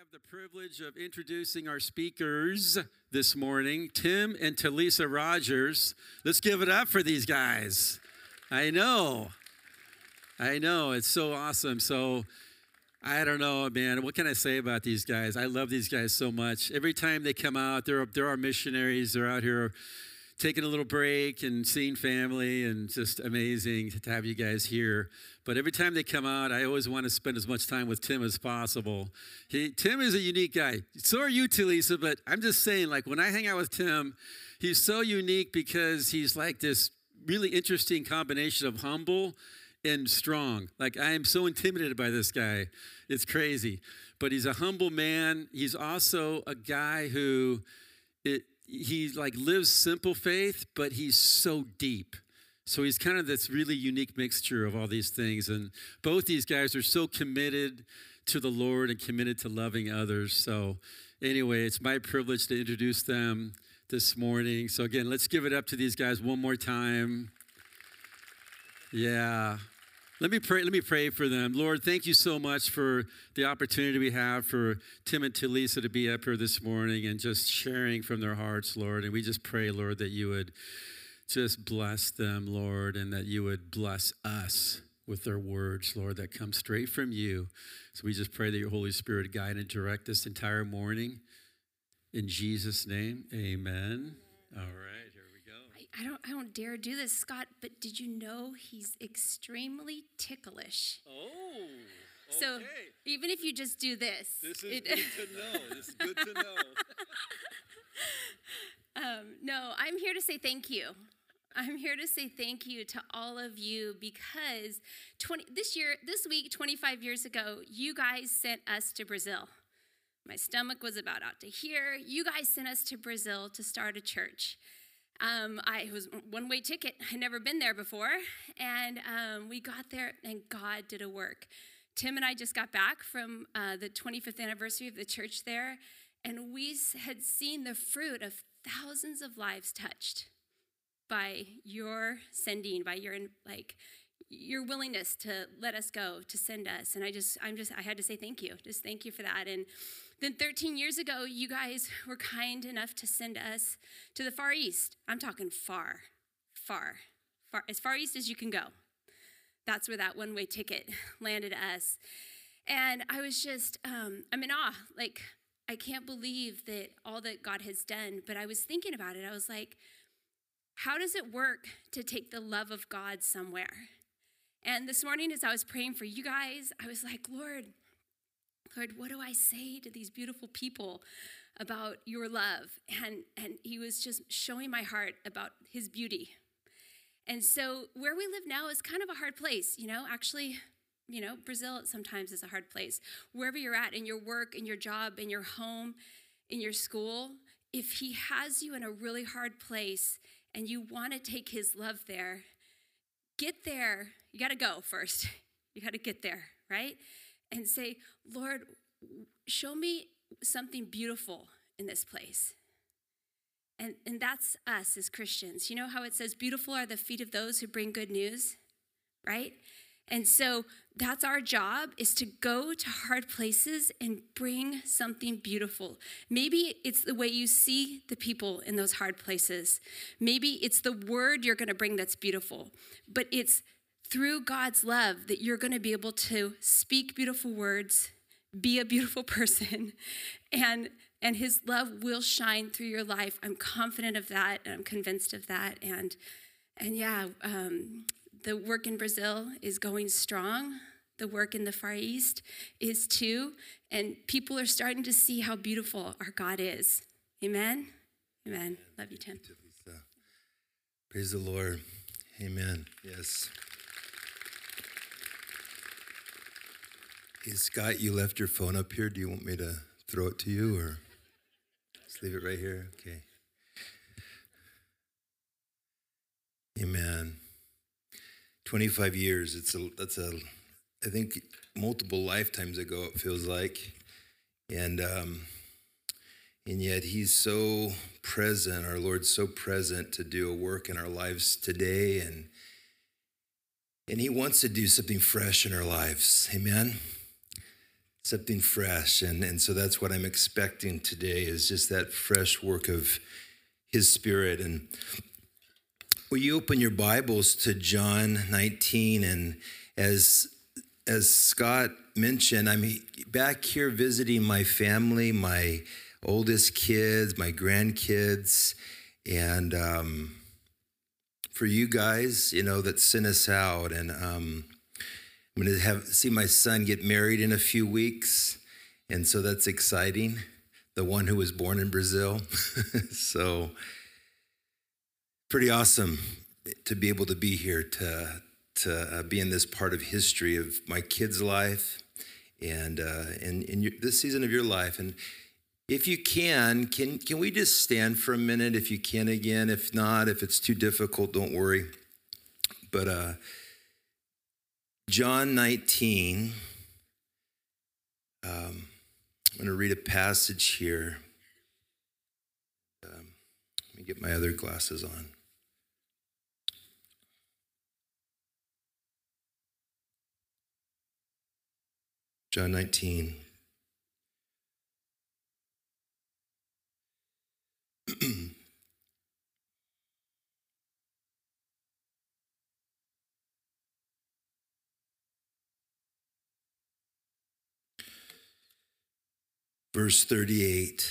have the privilege of introducing our speakers this morning, Tim and Talisa Rogers. Let's give it up for these guys. I know. It's so awesome. So, I don't know, man. What can I say about these guys? I love these guys so much. Every time they come out, they're our missionaries. They're out here taking a little break and seeing family, and just amazing to have you guys here. But every time they come out, I always want to spend as much time with Tim as possible. Tim is a unique guy. So are you, Talisa, but I'm just saying, like, when I hang out with Tim, he's so unique because he's like this really interesting combination of humble and strong. Like, I am so intimidated by this guy. It's crazy. But he's a humble man. He's also a guy who he like lives simple faith, but he's so deep. So he's kind of this really unique mixture of all these things. And both these guys are so committed to the Lord and committed to loving others. So anyway, it's my privilege to introduce them this morning. So again, let's give it up to these guys one more time. Yeah. Let me pray for them. Lord, thank you so much for the opportunity we have for Tim and Talisa to be up here this morning and just sharing from their hearts, Lord. And we just pray, Lord, that you would just bless them, Lord, and that you would bless us with their words, Lord, that come straight from you. So we just pray that your Holy Spirit guide and direct this entire morning. In Jesus' name, amen. All right. I don't dare do this, Scott, but did you know he's extremely ticklish? Oh, okay. So even if you just do this. This is good to know. This is good to know. No, I'm here to say thank you. I'm here to say thank you to all of you because this week, 25 years ago, you guys sent us to Brazil. My stomach was about out to here. You guys sent us to Brazil to start a church. It was a one-way ticket. I'd never been there before. And we got there, and God did a work. Tim and I just got back from the 25th anniversary of the church there, and we had seen the fruit of thousands of lives touched by your sending, by your willingness to let us go, to send us. And I had to say thank you. Just thank you for that. And then 13 years ago, you guys were kind enough to send us to the Far East. I'm talking far, as far east as you can go. That's where that one-way ticket landed us. And I was just, I'm in awe. Like, I can't believe that all that God has done. But I was thinking about it. I was like, how does it work to take the love of God somewhere? And this morning, as I was praying for you guys, I was like, Lord, what do I say to these beautiful people about your love? And he was just showing my heart about his beauty. And so where we live now is kind of a hard place, Actually, Brazil sometimes is a hard place. Wherever you're at in your work, in your job, in your home, in your school, if he has you in a really hard place and you want to take his love there, get there. You got to go first. You got to get there, right? And say, Lord, show me something beautiful in this place. And that's us as Christians. You know how it says, beautiful are the feet of those who bring good news, right? And so that's our job, is to go to hard places and bring something beautiful. Maybe it's the way you see the people in those hard places. Maybe it's the word you're going to bring that's beautiful. But it's through God's love that you're going to be able to speak beautiful words, be a beautiful person, and his love will shine through your life. I'm confident of that, and I'm convinced of that. And the work in Brazil is going strong. The work in the Far East is too. And people are starting to see how beautiful our God is. Amen? Amen. Love you, Tim. Praise the Lord. Amen. Yes. Hey, Scott, you left your phone up here. Do you want me to throw it to you, or just leave it right here? Okay. Amen. 25 years. I think multiple lifetimes ago, it feels like. And yet he's so present, our Lord's so present to do a work in our lives today. And he wants to do something fresh in our lives. Amen. something fresh. And so that's what I'm expecting today, is just that fresh work of his Spirit. And will you open your Bibles to John 19? And as Scott mentioned, I'm back here visiting my family, my oldest kids, my grandkids, and for you guys, that sent us out. And I'm going to see my son get married in a few weeks, and so that's exciting. The one who was born in Brazil. So pretty awesome to be able to be here, to be in this part of history of my kid's life and in this season of your life. And if you can we just stand for a minute if you can again? If not, if it's too difficult, don't worry. But John 19, I'm going to read a passage here. Let me get my other glasses on. John 19. Verse 38.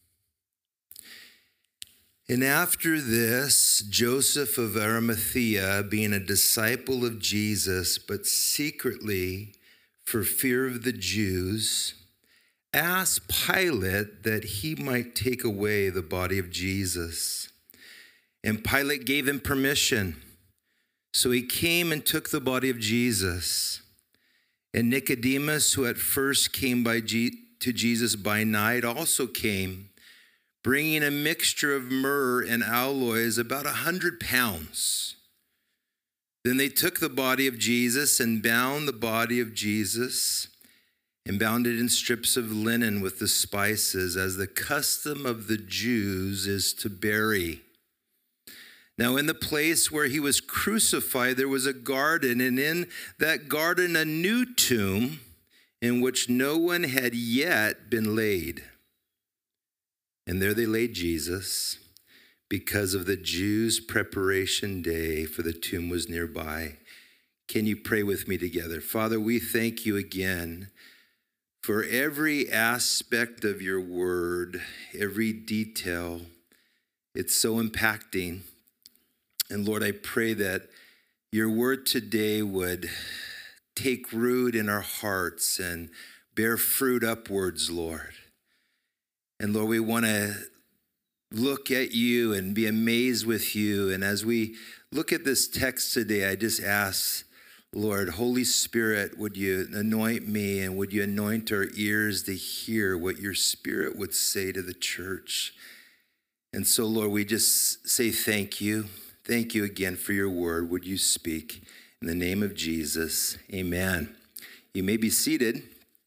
And after this, Joseph of Arimathea, being a disciple of Jesus, but secretly for fear of the Jews, asked Pilate that he might take away the body of Jesus. And Pilate gave him permission. So he came and took the body of Jesus. And Nicodemus, who at first came to Jesus by night, also came, bringing a mixture of myrrh and aloes, about 100 pounds. Then they took the body of Jesus and bound the body of Jesus and bound it in strips of linen with the spices, as the custom of the Jews is to bury. Now in the place where he was crucified, there was a garden, and in that garden a new tomb in which no one had yet been laid. And there they laid Jesus, because of the Jews' preparation day, for the tomb was nearby. Can you pray with me together? Father, we thank you again for every aspect of your word, every detail. It's so impacting. And Lord, I pray that your word today would take root in our hearts and bear fruit upwards, Lord. And Lord, we want to look at you and be amazed with you. And as we look at this text today, I just ask, Lord, Holy Spirit, would you anoint me, and would you anoint our ears to hear what your Spirit would say to the church? And so, Lord, we just say thank you. Thank you again for your word. Would you speak? In the name of Jesus, amen. You may be seated.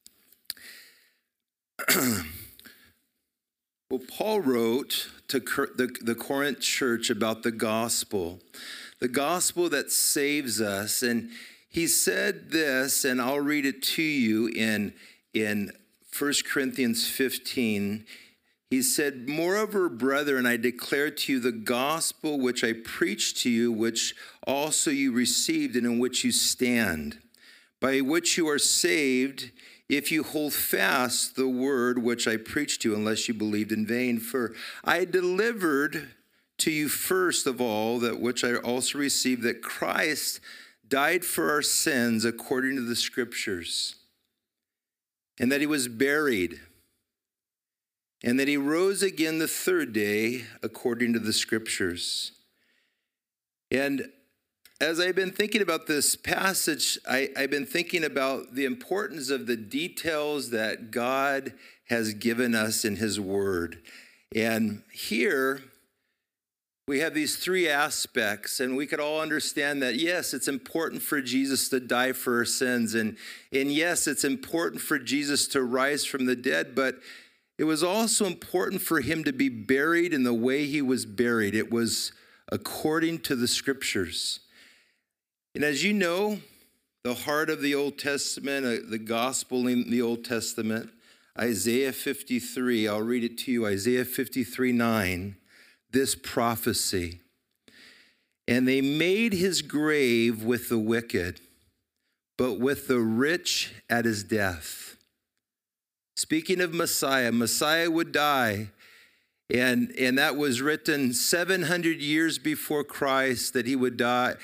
Well, Paul wrote to the Corinth church about the gospel that saves us. And he said this, and I'll read it to you in 1 Corinthians 15. He said, "Moreover, brethren, I declare to you the gospel which I preached to you, which also you received and in which you stand, by which you are saved, if you hold fast the word which I preached to you, unless you believed in vain. For I delivered to you first of all that which I also received, that Christ died for our sins according to the Scriptures, and that he was buried, and that he rose again the third day according to the Scriptures." And as I've been thinking about this passage, I've been thinking about the importance of the details that God has given us in his word. And here we have these three aspects, and we could all understand that, yes, it's important for Jesus to die for our sins. And yes, it's important for Jesus to rise from the dead, but it was also important for him to be buried in the way he was buried. It was according to the Scriptures. And as you know, the heart of the Old Testament, the gospel in the Old Testament, Isaiah 53. I'll read it to you. Isaiah 53:9. This prophecy. And they made his grave with the wicked, but with the rich at his death. Speaking of Messiah, Messiah would die. And that was written 700 years before Christ, that he would die.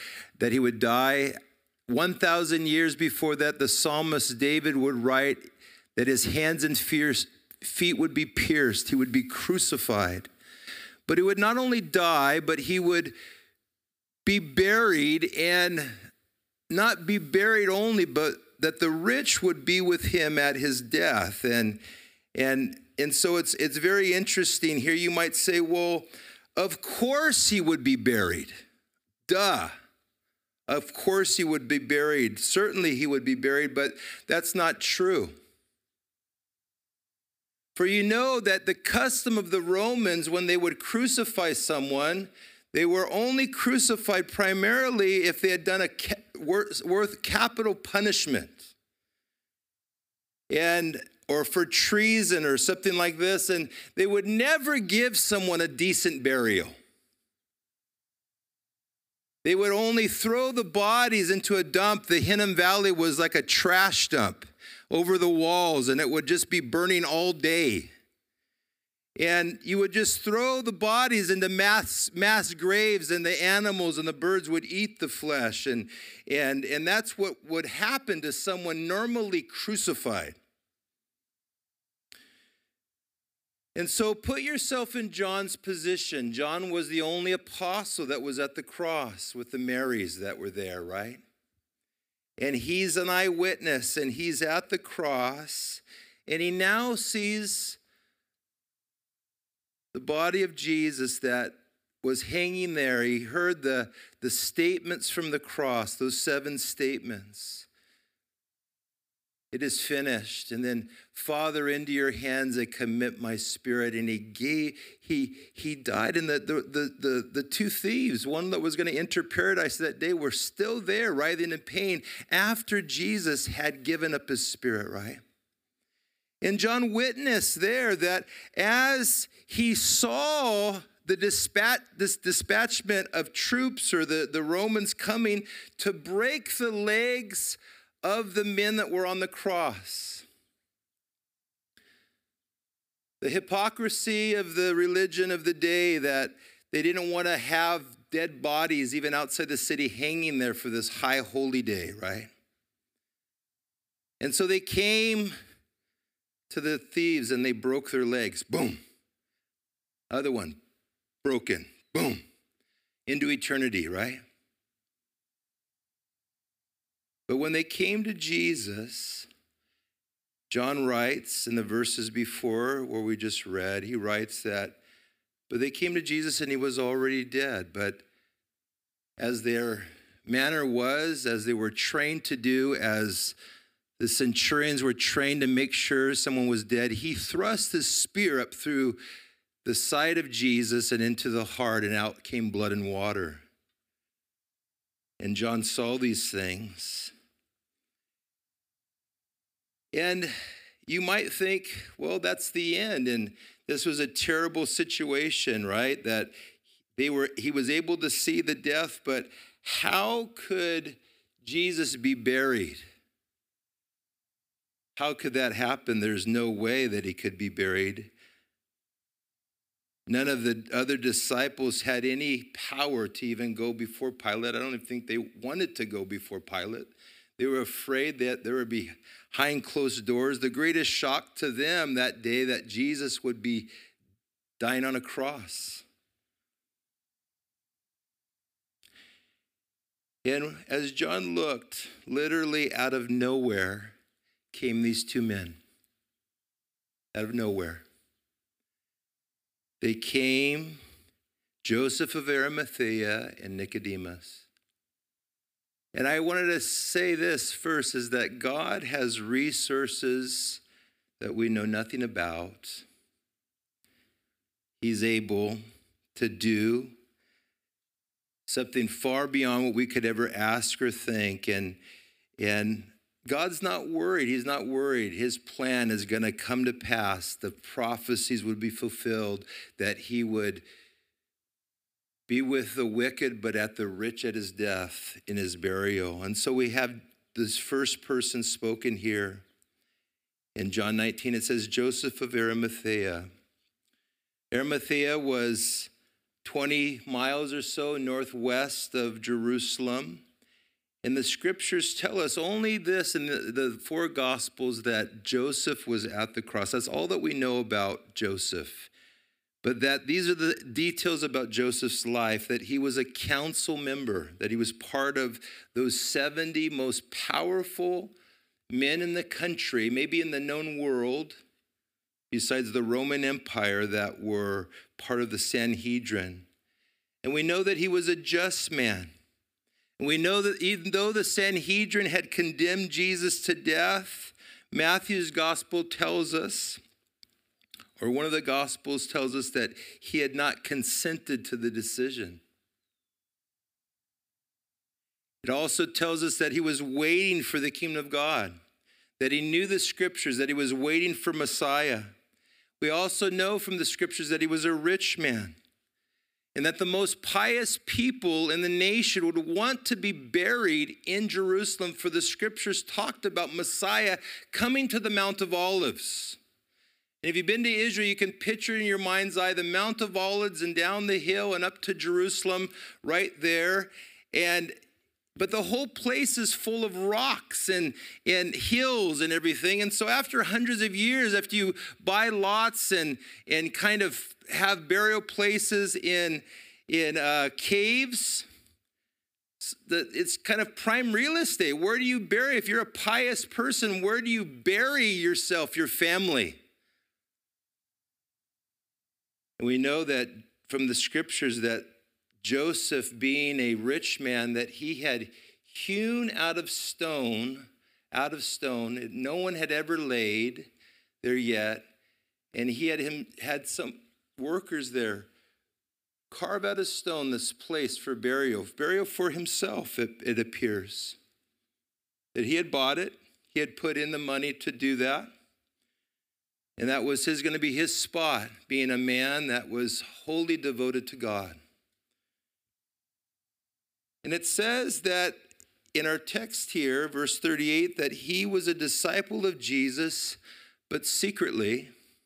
1,000 years before that, the psalmist David would write that his hands and feet would be pierced. He would be crucified. But he would not only die, but he would be buried, and not be buried only, but that the rich would be with him at his death. And so it's very interesting here. You might say, well, of course he would be buried. Duh. Of course he would be buried. Certainly he would be buried, but that's not true. For you know that the custom of the Romans, when they would crucify someone, they were only crucified primarily if they had done worth capital punishment. Or for treason or something like this, and they would never give someone a decent burial. They would only throw the bodies into a dump. The Hinnom Valley was like a trash dump over the walls, and it would just be burning all day. And you would just throw the bodies into mass graves, and the animals and the birds would eat the flesh. And that's what would happen to someone normally crucified. And so put yourself in John's position. John was the only apostle that was at the cross with the Marys that were there, right? And he's an eyewitness, and he's at the cross, and he now sees the body of Jesus that was hanging there. He heard the statements from the cross, those 7 statements. It is finished. And then, Father, into your hands I commit my spirit. And he died. And the 2 thieves, one that was going to enter paradise that day, were still there, writhing in pain after Jesus had given up his spirit, right? And John witnessed there that as he saw this dispatchment of troops, or the Romans coming to break the legs of the men that were on the cross. The hypocrisy of the religion of the day, that they didn't want to have dead bodies even outside the city hanging there for this high holy day, right? And so they came to the thieves and they broke their legs. Boom. Other one, broken. Boom. Into eternity, right? But when they came to Jesus, John writes in the verses before where we just read, he writes that, but they came to Jesus and he was already dead. But as their manner was, as they were trained to do, as the centurions were trained to make sure someone was dead, he thrust his spear up through the side of Jesus and into the heart, and out came blood and water. And John saw these things. And you might think, well, that's the end. And this was a terrible situation, right? That he was able to see the death, but how could Jesus be buried? How could that happen? There's no way that he could be buried. None of the other disciples had any power to even go before Pilate. I don't even think they wanted to go before Pilate. They were afraid that there would be behind closed doors. The greatest shock to them that day, that Jesus would be dying on a cross. And as John looked, literally out of nowhere came these 2 men. Out of nowhere. They came, Joseph of Arimathea and Nicodemus. And I wanted to say this first, is that God has resources that we know nothing about. He's able to do something far beyond what we could ever ask or think. And And God's not worried. He's not worried. His plan is going to come to pass. The prophecies would be fulfilled, that he would be with the wicked, but at the rich at his death, in his burial. And so we have this first person spoken here. In John 19, it says, Joseph of Arimathea. Arimathea was 20 miles or so northwest of Jerusalem. And the scriptures tell us only this in the four Gospels, that Joseph was at the cross. That's all that we know about Joseph. But that these are the details about Joseph's life, that he was a council member, that he was part of those 70 most powerful men in the country, maybe in the known world, besides the Roman Empire, that were part of the Sanhedrin. And we know that he was a just man. And we know that even though the Sanhedrin had condemned Jesus to death, Matthew's gospel tells us, or one of the gospels tells us, that he had not consented to the decision. It also tells us that he was waiting for the kingdom of God, that he knew the scriptures, that he was waiting for Messiah. We also know from the scriptures that he was a rich man, and that the most pious people in the nation would want to be buried in Jerusalem, for the scriptures talked about Messiah coming to the Mount of Olives. And if you've been to Israel, you can picture in your mind's eye the Mount of Olives and down the hill and up to Jerusalem right there. But the whole place is full of rocks and hills and everything. And so after hundreds of years, after you buy lots and kind of have burial places in caves, it's kind of prime real estate. Where do you bury? If you're a pious person, where do you bury yourself, your family? And we know that from the scriptures that Joseph, being a rich man, that he had hewn out of stone, no one had ever laid there yet, and he had some workers there carve out of stone this place for burial for himself, it appears. That he had bought it, he had put in the money to do that, and that was going to be his spot, being a man that was wholly devoted to God. And it says that in our text here, verse 38, that he was a disciple of Jesus, but secretly,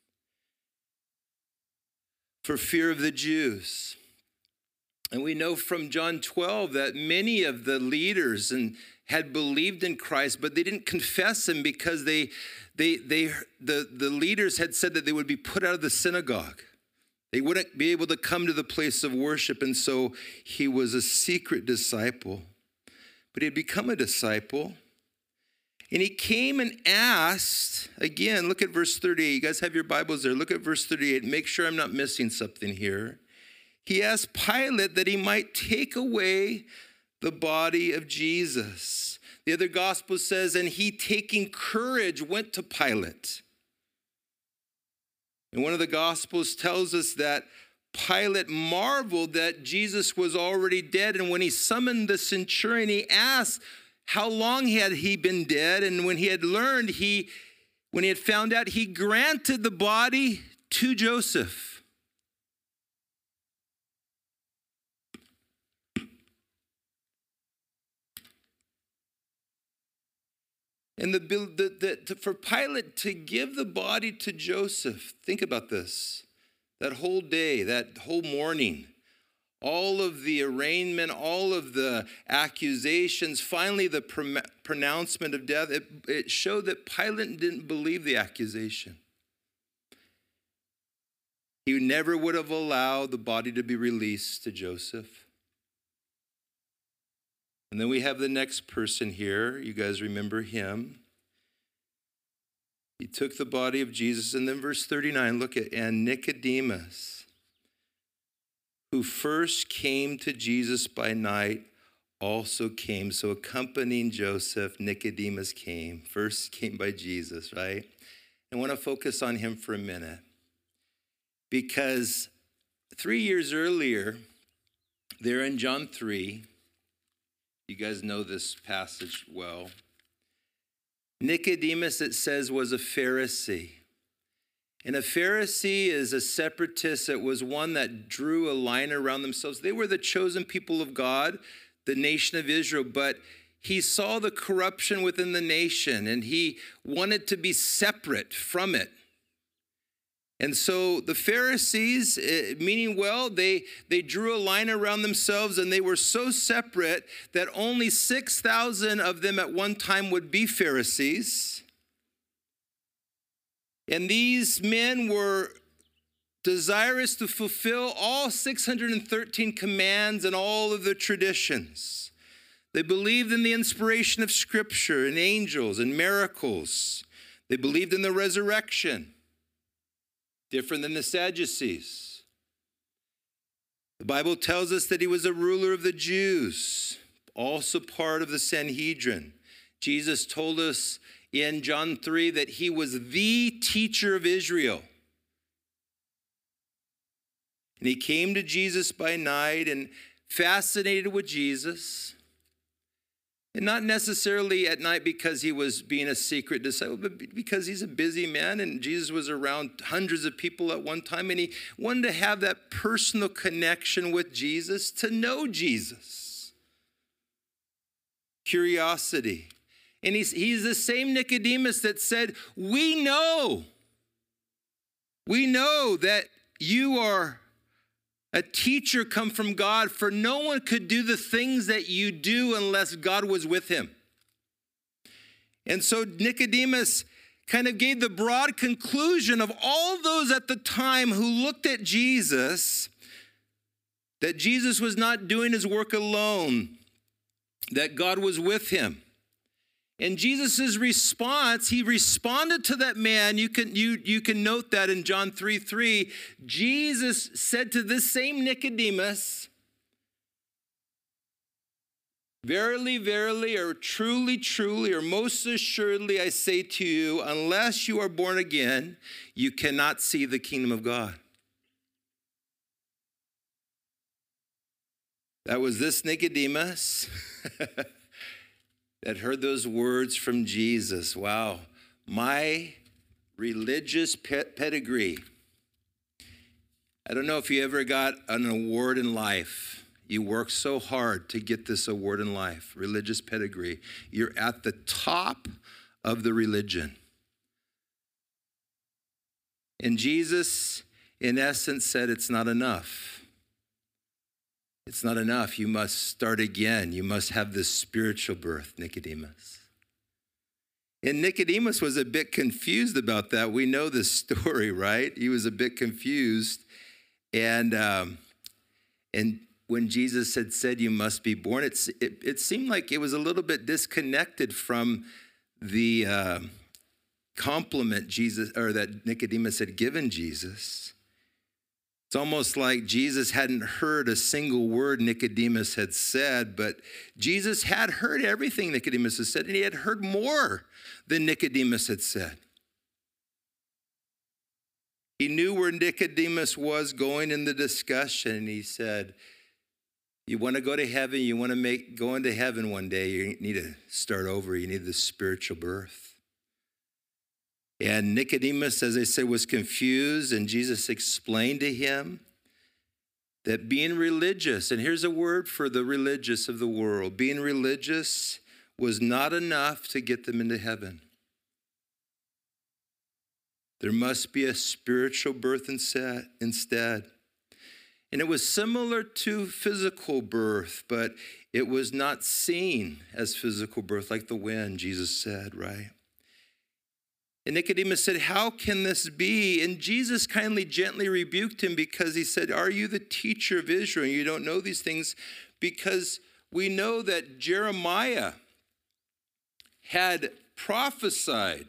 for fear of the Jews. And we know from John 12 that many of the leaders had believed in Christ, but they didn't confess him because the leaders had said that they would be put out of the synagogue. They wouldn't be able to come to the place of worship, and so he was a secret disciple. But he had become a disciple, and he came and asked, again, look at verse 38. You guys have your Bibles there. Look at verse 38. Make sure I'm not missing something here. He asked Pilate that he might take away the body of Jesus. The other gospel says, and he, taking courage, went to Pilate. And one of the Gospels tells us that Pilate marveled that Jesus was already dead. And when he summoned the centurion, he asked how long had he been dead. And when he had learned, when he had found out, he granted the body to Joseph. And for Pilate to give the body to Joseph, think about this, that whole day, that whole morning, all of the arraignment, all of the accusations, finally the pronouncement of death, it showed that Pilate didn't believe the accusation. He never would have allowed the body to be released to Joseph. And then we have the next person here. You guys remember him. He took the body of Jesus. And then verse 39, look at, and Nicodemus, who first came to Jesus by night, also came. So accompanying Joseph, Nicodemus came. First came by Jesus, right? I want to focus on him for a minute. Because 3 years earlier, there in John 3, you guys know this passage well. Nicodemus, it says, was a Pharisee. And a Pharisee is a separatist. It was one that drew a line around themselves. They were the chosen people of God, the nation of Israel, but he saw the corruption within the nation, and he wanted to be separate from it. And so the Pharisees, meaning well, they drew a line around themselves, and they were so separate that only 6,000 of them at one time would be Pharisees. And these men were desirous to fulfill all 613 commands and all of the traditions. They believed in the inspiration of Scripture and angels and miracles. They believed in the resurrection, different than the Sadducees. The Bible tells us that he was a ruler of the Jews, also part of the Sanhedrin. Jesus told us in John 3 that he was the teacher of Israel. And he came to Jesus by night and fascinated with Jesus. And not necessarily at night because he was being a secret disciple, but because he's a busy man and Jesus was around hundreds of people at one time. And he wanted to have that personal connection with Jesus, to know Jesus. Curiosity. And he's the same Nicodemus that said, we know that you are a teacher come from God, for no one could do the things that you do unless God was with him. And so Nicodemus kind of gave the broad conclusion of all those at the time who looked at Jesus, that Jesus was not doing his work alone, that God was with him. And Jesus' response, he responded to that man. You can note that in John 3:3. Jesus said to this same Nicodemus, verily, verily, or truly, truly, or most assuredly, I say to you, unless you are born again, you cannot see the kingdom of God. That was this Nicodemus that heard those words from Jesus. Wow, my religious pedigree. I don't know if you ever got an award in life. You worked so hard to get this award in life, religious pedigree. You're at the top of the religion. And Jesus, in essence, said it's not enough. It's not enough. You must start again. You must have this spiritual birth, Nicodemus. And Nicodemus was a bit confused about that. We know this story, right? He was a bit confused. And when Jesus had said, you must be born, it seemed like it was a little bit disconnected from the compliment Jesus, or that Nicodemus had given Jesus. It's almost like Jesus hadn't heard a single word Nicodemus had said, but Jesus had heard everything Nicodemus had said, and he had heard more than Nicodemus had said. He knew where Nicodemus was going in the discussion, and he said, you want to go to heaven, you want to go into heaven one day, you need to start over, you need the spiritual birth. And Nicodemus, as I said, was confused, and Jesus explained to him that being religious, and here's a word for the religious of the world, being religious was not enough to get them into heaven. There must be a spiritual birth instead. And it was similar to physical birth, but it was not seen as physical birth like the wind, Jesus said, right? And Nicodemus said, how can this be? And Jesus kindly, gently rebuked him because he said, are you the teacher of Israel? And you don't know these things, because we know that Jeremiah had prophesied.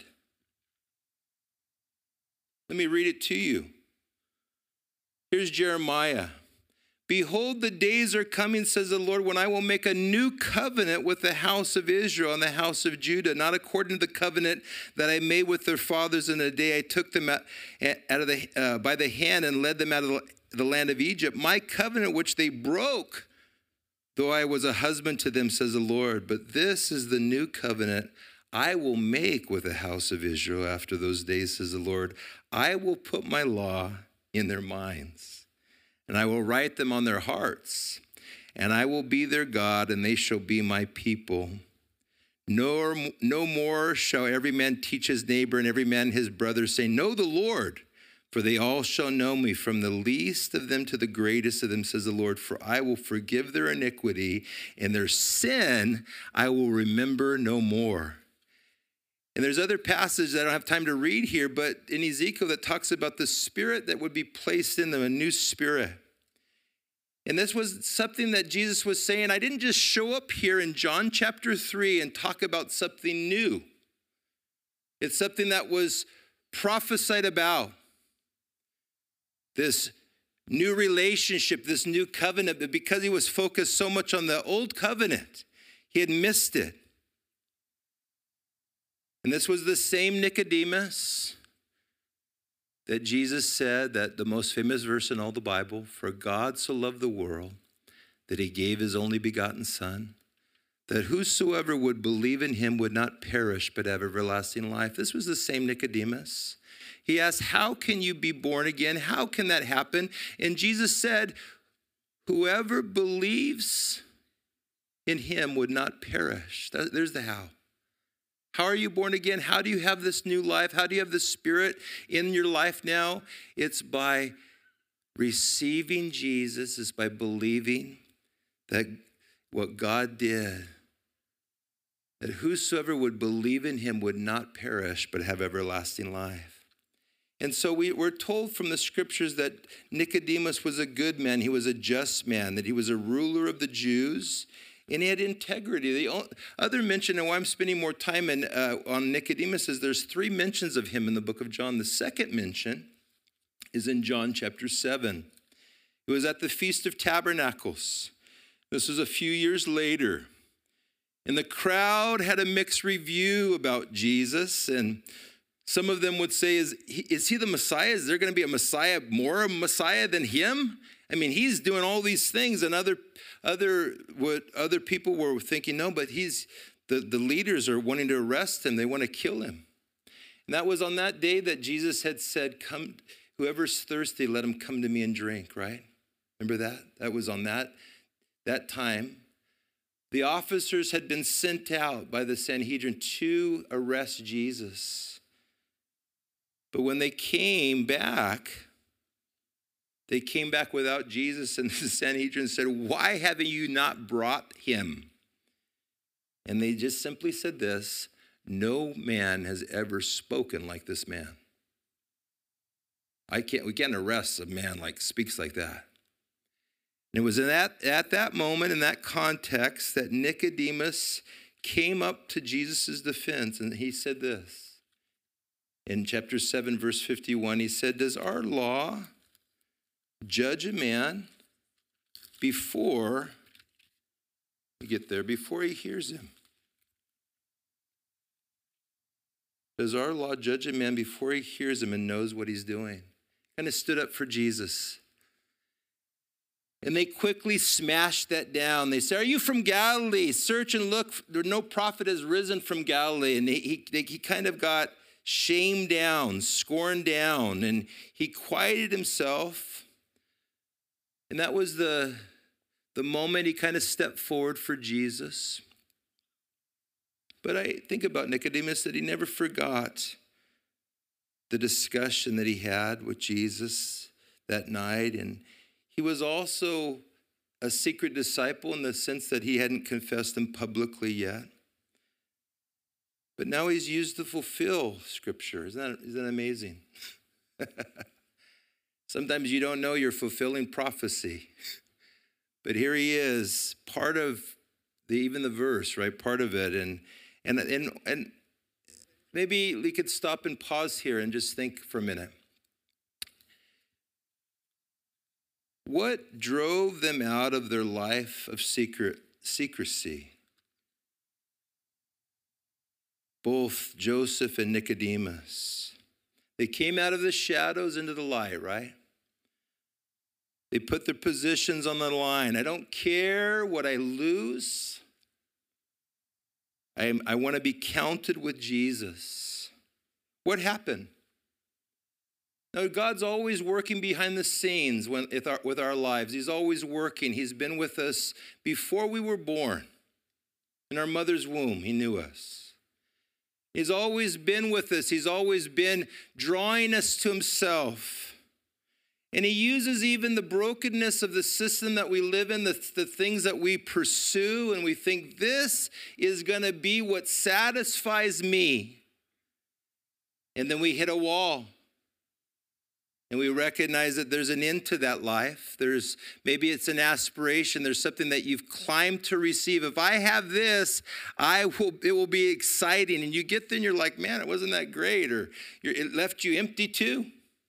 Let me read it to you. Here's Jeremiah. Behold, the days are coming, says the Lord, when I will make a new covenant with the house of Israel and the house of Judah, not according to the covenant that I made with their fathers in the day I took them by the hand and led them out of the land of Egypt. My covenant which they broke, though I was a husband to them, says the Lord. But this is the new covenant I will make with the house of Israel after those days, says the Lord. I will put my law in their minds, and I will write them on their hearts, and I will be their God, and they shall be my people. No more shall every man teach his neighbor and every man his brother, saying, know the Lord, for they all shall know me, from the least of them to the greatest of them, says the Lord. For I will forgive their iniquity, and their sin I will remember no more. And there's other passages that I don't have time to read here, but in Ezekiel that talks about the spirit that would be placed in them, a new spirit. And this was something that Jesus was saying. I didn't just show up here in John chapter 3 and talk about something new. It's something that was prophesied about. This new relationship, this new covenant, but because he was focused so much on the old covenant, he had missed it. And this was the same Nicodemus that Jesus said, that the most famous verse in all the Bible, for God so loved the world that he gave his only begotten Son, that whosoever would believe in him would not perish but have everlasting life. This was the same Nicodemus. He asked, how can you be born again? How can that happen? And Jesus said, whoever believes in him would not perish. There's the how. How are you born again? How do you have this new life? How do you have the Spirit in your life now? It's by receiving Jesus. It's by believing that what God did, that whosoever would believe in him would not perish but have everlasting life. And so we're told from the scriptures that Nicodemus was a good man. He was a just man, that he was a ruler of the Jews. And he had integrity. The other mention, and why I'm spending more time on Nicodemus, is there's 3 mentions of him in the book of John. The second mention is in John chapter 7. It was at the Feast of Tabernacles. This was a few years later. And the crowd had a mixed review about Jesus. And some of them would say, is he the Messiah? Is there going to be a Messiah, more a Messiah than him? I mean, he's doing all these things, and other people were thinking, no, but the leaders are wanting to arrest him. They want to kill him. And that was on that day that Jesus had said, come, whoever's thirsty, let him come to me and drink, right? Remember that? That was on that time. The officers had been sent out by the Sanhedrin to arrest Jesus. But when they came back without Jesus, and the Sanhedrin said, why haven't you not brought him? And they just simply said this, no man has ever spoken like this man. We can't arrest a man speaks like that. And it was at that moment, in that context, that Nicodemus came up to Jesus' defense, and he said this. In chapter 7, verse 51, he said, does our law judge a man before he hears him? Does our law judge a man before he hears him and knows what he's doing? Kind of stood up for Jesus. And they quickly smashed that down. They said, are you from Galilee? Search and look, no prophet has risen from Galilee. And he kind of got shamed down, scorned down, and he quieted himself. And that was the moment he kind of stepped forward for Jesus. But I think about Nicodemus, that he never forgot the discussion that he had with Jesus that night. And he was also a secret disciple in the sense that he hadn't confessed him publicly yet. But now he's used to fulfill Scripture. Isn't that amazing? Sometimes you don't know you're fulfilling prophecy. But here he is, part of even the verse, right? Part of it. And maybe we could stop and pause here and just think for a minute. What drove them out of their life of secrecy? Both Joseph and Nicodemus. They came out of the shadows into the light, right? They put their positions on the line. I don't care what I lose. I want to be counted with Jesus. What happened? No, God's always working behind the scenes with our lives. He's always working. He's been with us before we were born. In our mother's womb, he knew us. He's always been with us. He's always been drawing us to himself. And he uses even the brokenness of the system that we live in, the things that we pursue, and we think this is going to be what satisfies me. And then we hit a wall. And we recognize that there's an end to that life. Maybe it's an aspiration. There's something that you've climbed to receive. If I have this, it will be exciting. And you get there and you're like, man, it wasn't that great. Or it left you empty too.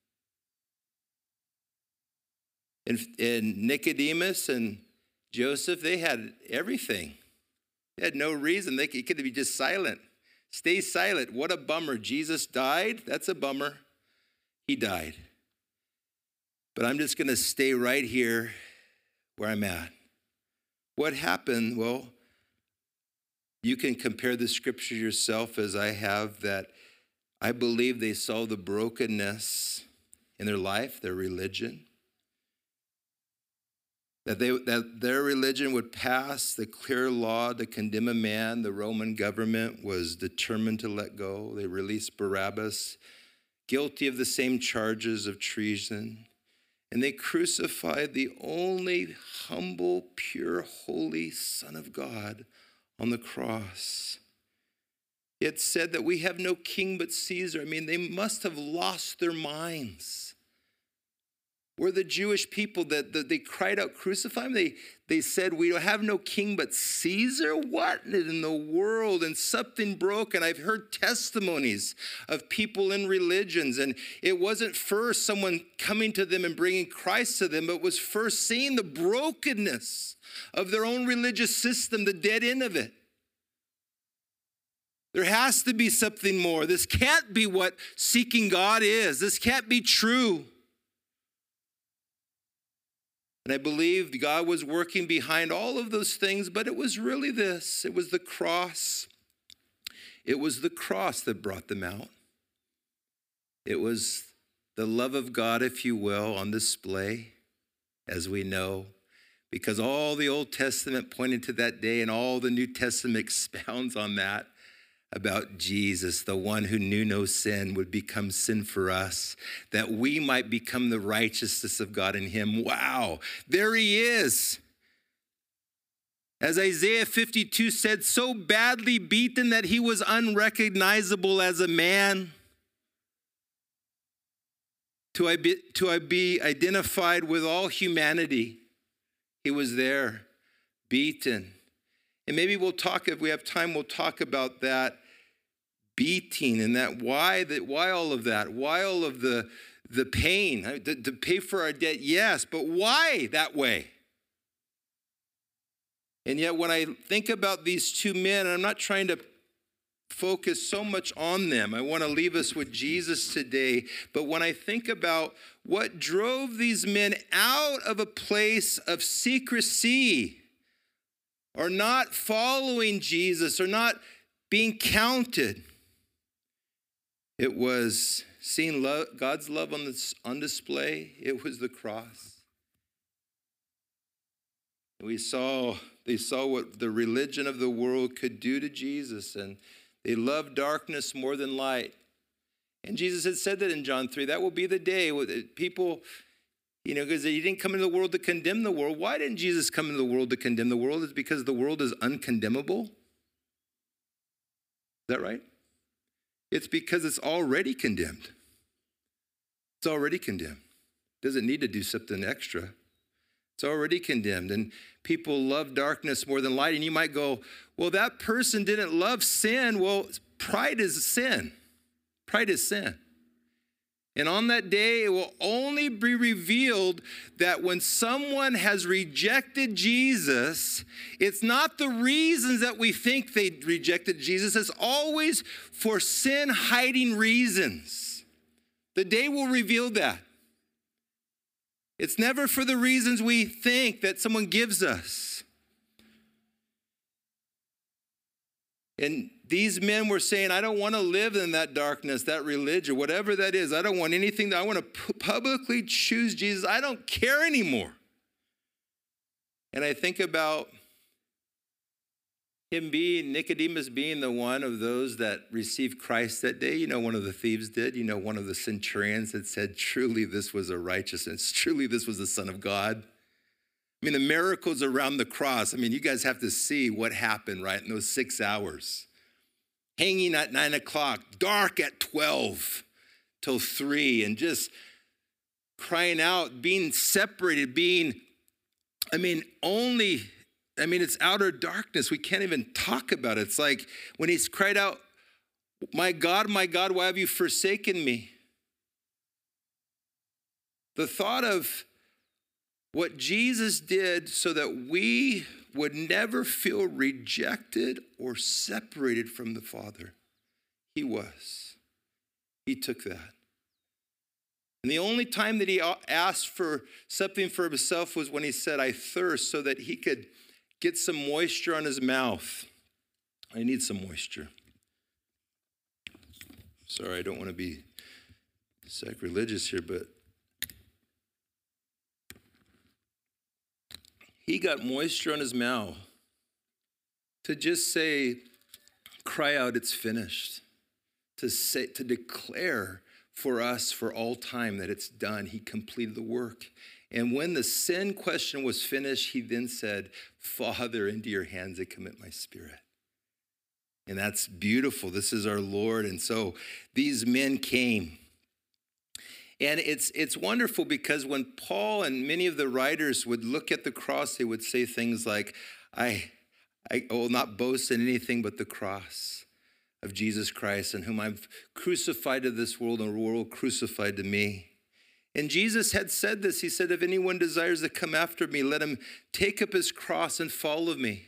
And Nicodemus and Joseph, they had everything. They had no reason. It could be just silent. Stay silent. What a bummer. Jesus died. That's a bummer. He died. But I'm just going to stay right here where I'm at. What happened? Well, you can compare the scripture yourself as I have, that I believe they saw the brokenness in their life, their religion. That their religion would pass the clear law to condemn a man. The Roman government was determined to let go. They released Barabbas, guilty of the same charges of treason. And they crucified the only humble, pure, holy Son of God on the cross. It said that we have no king but Caesar. I mean, they must have lost their minds. We're the Jewish people that they cried out, crucify him. They said, we have no king but Caesar? What in the world? And something broke. And I've heard testimonies of people in religions. And it wasn't first someone coming to them and bringing Christ to them, but it was first seeing the brokenness of their own religious system, the dead end of it. There has to be something more. This can't be what seeking God is. This can't be true. And I believe God was working behind all of those things, but it was really this. It was the cross. It was the cross that brought them out. It was the love of God, if you will, on display, as we know, because all the Old Testament pointed to that day, and all the New Testament expounds on that, about Jesus, the one who knew no sin, would become sin for us, that we might become the righteousness of God in him. Wow, there he is. As Isaiah 52 said, so badly beaten that he was unrecognizable as a man. To be identified with all humanity, he was there, beaten. And maybe we'll talk, if we have time, we'll talk about that beating and why all of that? Why all of the pain? To pay for our debt, yes, but why that way? And yet when I think about these two men, and I'm not trying to focus so much on them. I want to leave us with Jesus today. But when I think about what drove these men out of a place of secrecy, or not following Jesus, or not being counted, it was seeing God's love on display. It was the cross. They saw what the religion of the world could do to Jesus, and they loved darkness more than light. And Jesus had said that in John 3. That will be the day where people, because he didn't come into the world to condemn the world. Why didn't Jesus come into the world to condemn the world? It's because the world is uncondemnable. Is that right? It's because it's already condemned. It's already condemned. Doesn't need to do something extra. It's already condemned. And people love darkness more than light. And you might go, well, that person didn't love sin. Well, pride is sin. Pride is sin. And on that day, it will only be revealed that when someone has rejected Jesus, it's not the reasons that we think they rejected Jesus. It's always for sin-hiding reasons. The day will reveal that. It's never for the reasons we think that someone gives us. And these men were saying, I don't want to live in that darkness, that religion, whatever that is. I don't want anything. I want to publicly choose Jesus. I don't care anymore. And I think about Nicodemus being the one of those that received Christ that day. You know, one of the thieves did. You know, one of the centurions had said, truly this was a righteousness. Truly this was the Son of God. I mean, the miracles around the cross. I mean, you guys have to see what happened, right, in those 6 hours. Hanging at 9 o'clock, dark at 12 till 3, and just crying out, being separated, it's outer darkness. We can't even talk about it. It's like when he's cried out, my God, why have you forsaken me? The thought of what Jesus did so that we would never feel rejected or separated from the Father. He took that. And the only time that he asked for something for himself was when he said, I thirst, so that he could get some moisture on his mouth. I need some moisture. Sorry, I don't want to be sacrilegious here, but he got moisture on his mouth to just say, cry out, it's finished. To declare for us for all time that it's done. He completed the work. And when the sin question was finished, he then said, Father, into your hands I commit my spirit. And that's beautiful. This is our Lord. And so these men came. And it's wonderful because when Paul and many of the writers would look at the cross, they would say things like, I will not boast in anything but the cross of Jesus Christ, in whom I've crucified to this world and the world crucified to me. And Jesus had said this. He said, if anyone desires to come after me, let him take up his cross and follow me.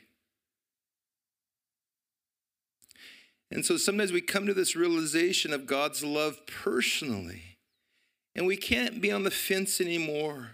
And so sometimes we come to this realization of God's love personally. And we can't be on the fence anymore.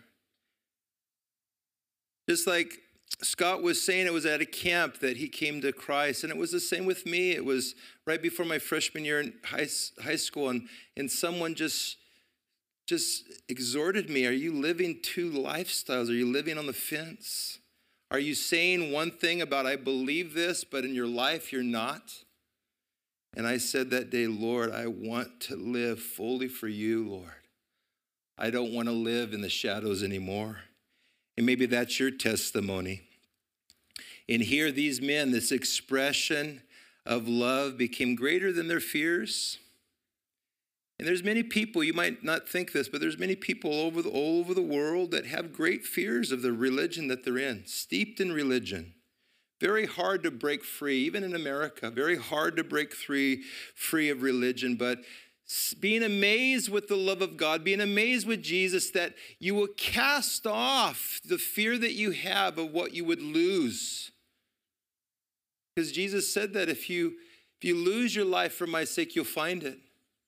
Just like Scott was saying, it was at a camp that he came to Christ. And it was the same with me. It was right before my freshman year in high school. And someone just exhorted me, are you living two lifestyles? Are you living on the fence? Are you saying one thing about I believe this, but in your life you're not? And I said that day, Lord, I want to live fully for you, Lord. I don't want to live in the shadows anymore. And maybe that's your testimony. And here these men, this expression of love became greater than their fears. And there's many people, you might not think this, but there's many people all over the world that have great fears of the religion that they're in, steeped in religion. Very hard to break free, even in America, very hard to break free of religion, but being amazed with the love of God, being amazed with Jesus, that you will cast off the fear that you have of what you would lose. Because Jesus said that if you lose your life for my sake, you'll find it.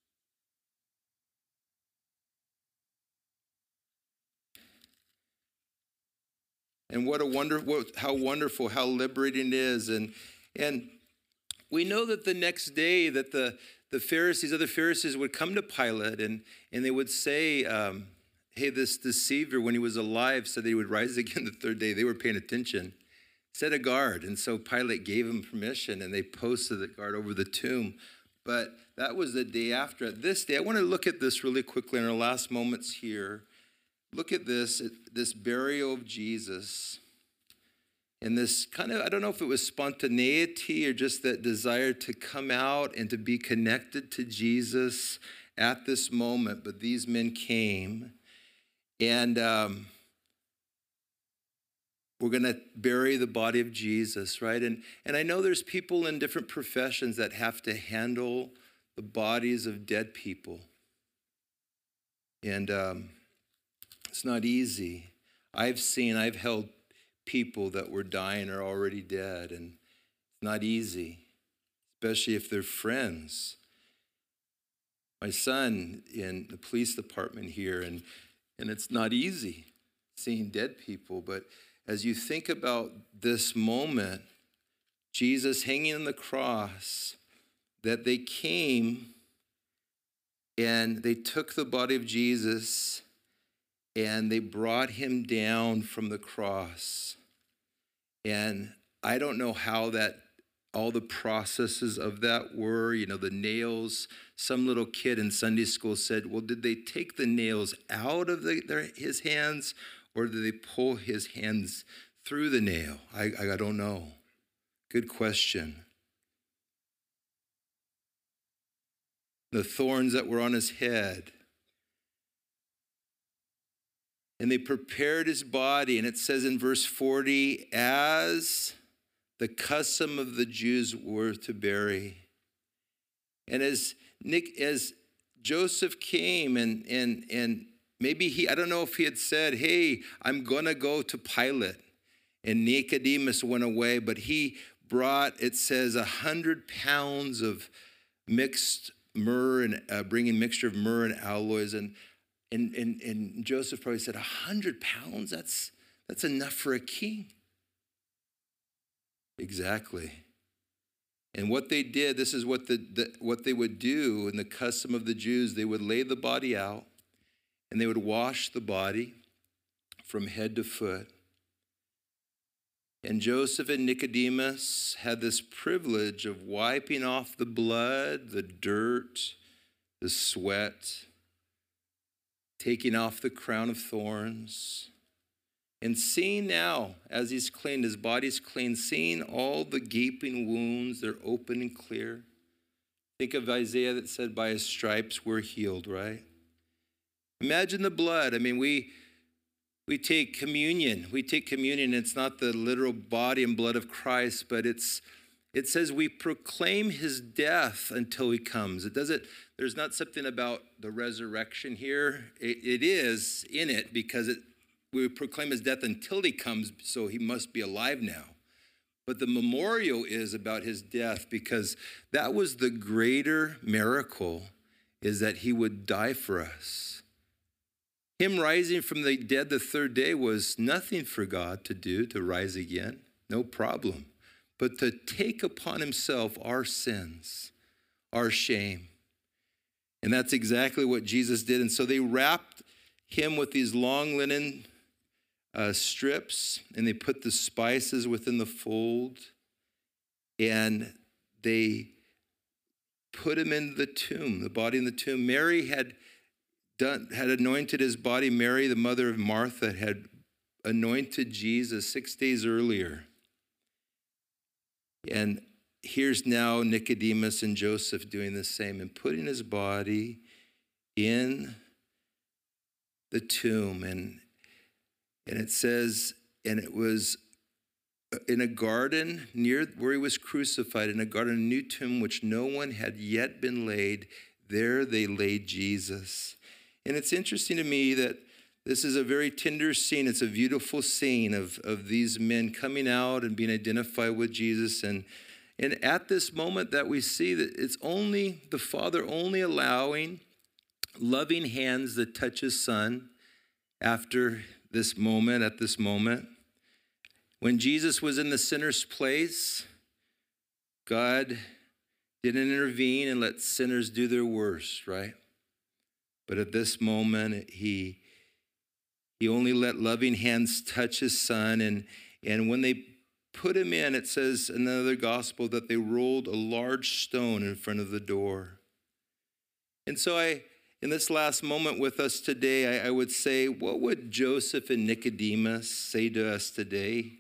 And how wonderful, how liberating it is. And we know that the next day that the other Pharisees would come to Pilate and they would say, hey, this deceiver, when he was alive, said that he would rise again the third day. They were paying attention. Set a guard. And so Pilate gave him permission and they posted the guard over the tomb. But that was the day after. This day, I want to look at this really quickly in our last moments here. Look at this burial of Jesus. And this kind of, I don't know if it was spontaneity or just that desire to come out and to be connected to Jesus at this moment. But these men came and we're going to bury the body of Jesus, right? And I know there's people in different professions that have to handle the bodies of dead people. And it's not easy. I've held people that were dying or already dead, and it's not easy, especially if they're friends. My son in the police department here, and it's not easy seeing dead people, but as you think about this moment, Jesus hanging on the cross, that they came and they took the body of Jesus and they brought him down from the cross. And I don't know how that, all the processes of that were, the nails. Some little kid in Sunday school said, well, did they take the nails out of his hands, or did they pull his hands through the nail? I don't know. Good question. The thorns that were on his head. And they prepared his body, and it says in verse 40, as the custom of the Jews were to bury. And as Joseph came and maybe I don't know if he had said, hey, I'm going to go to Pilate. And Nicodemus went away, but he brought, it says, 100 pounds of mixed myrrh and bringing mixture of myrrh and aloes. And Joseph probably said, 100 pounds? That's enough for a king. Exactly. And what they did, this is what what they would do in the custom of the Jews. They would lay the body out, and they would wash the body from head to foot. And Joseph and Nicodemus had this privilege of wiping off the blood, the dirt, the sweat, taking off the crown of thorns, and seeing now, as he's cleaned, his body's clean, seeing all the gaping wounds, they're open and clear. Think of Isaiah that said, by his stripes we're healed, right? Imagine the blood. I mean, we take communion. We take communion. It's not the literal body and blood of Christ, but it says we proclaim his death until he comes. There's not something about the resurrection here. It is in it because we proclaim his death until he comes, so he must be alive now. But the memorial is about his death because that was the greater miracle, is that he would die for us. Him rising from the dead the third day was nothing for God to do, to rise again. No problem. But to take upon himself our sins, our shame. And that's exactly what Jesus did. And so they wrapped him with these long linen strips, and they put the spices within the fold, and they put him in the tomb, the body in the tomb. Mary had anointed his body. Mary, the mother of Martha, had anointed Jesus 6 days earlier. And here's now Nicodemus and Joseph doing the same and putting his body in the tomb. And it says, and it was in a garden near where he was crucified, in a garden, a new tomb which no one had yet been laid. There they laid Jesus. And it's interesting to me that this is a very tender scene. It's a beautiful scene of these men coming out and being identified with Jesus. And at this moment that we see that it's only the Father only allowing loving hands that touch his Son after this moment, at this moment. When Jesus was in the sinner's place, God didn't intervene and let sinners do their worst, right? But at this moment, he only let loving hands touch his Son. And when they put him in, it says in another gospel that they rolled a large stone in front of the door. And so in this last moment with us today, I would say, what would Joseph and Nicodemus say to us today?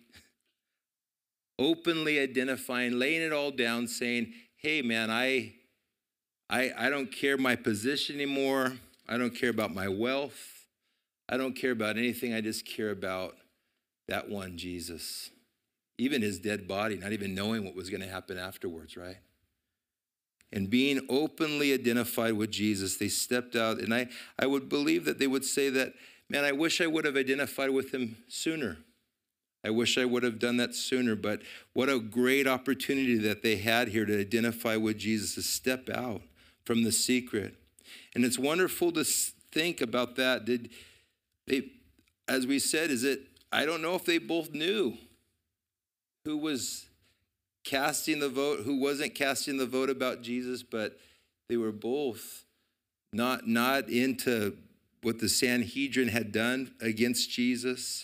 Openly identifying, laying it all down, saying, hey, man, I don't care my position anymore. I don't care about my wealth. I don't care about anything. I just care about that one, Jesus. Even his dead body, not even knowing what was going to happen afterwards, right? And being openly identified with Jesus, they stepped out. And I would believe that they would say that, man, I wish I would have identified with him sooner. I wish I would have done that sooner. But what a great opportunity that they had here to identify with Jesus, to step out from the secret. And it's wonderful to think about that. Did they, as we said, I don't know if they both knew who was casting the vote, who wasn't casting the vote about Jesus, but they were both not into what the Sanhedrin had done against Jesus.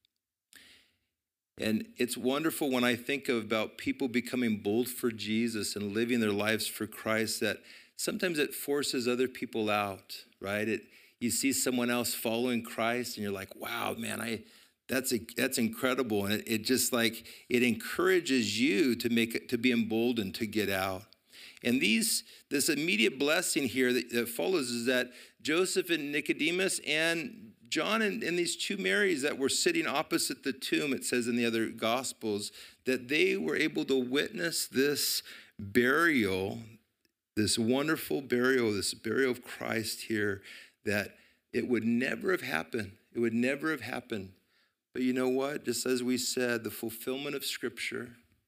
And it's wonderful when I think about people becoming bold for Jesus and living their lives for Christ, that sometimes it forces other people out, right? You see someone else following Christ and you're like, wow, man, that's incredible. And it just like, it encourages you to be emboldened to get out. And this immediate blessing here that follows is that Joseph and Nicodemus and John and these two Marys that were sitting opposite the tomb, it says in the other Gospels, that they were able to witness this burial, this wonderful burial, this burial of Christ here, that it would never have happened. It would never have happened. But you know what? Just as we said, the fulfillment of Scripture,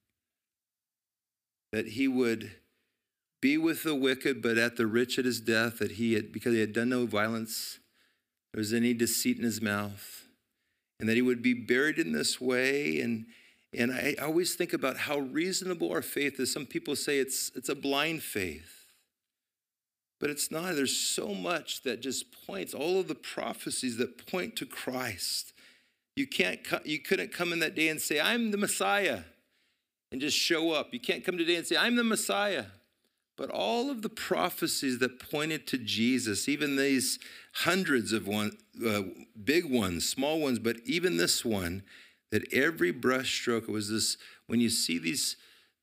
that he would be with the wicked, but at the rich at his death, because he had done no violence, there was any deceit in his mouth, and that he would be buried in this way. And I always think about how reasonable our faith is. Some people say it's a blind faith, but it's not. There's so much that just points, all of the prophecies that point to Christ. You couldn't come in that day and say, I'm the Messiah, and just show up. You can't come today and say, I'm the Messiah. But all of the prophecies that pointed to Jesus, even these hundreds of big ones, small ones, but even this one, that every brushstroke was this, when you see these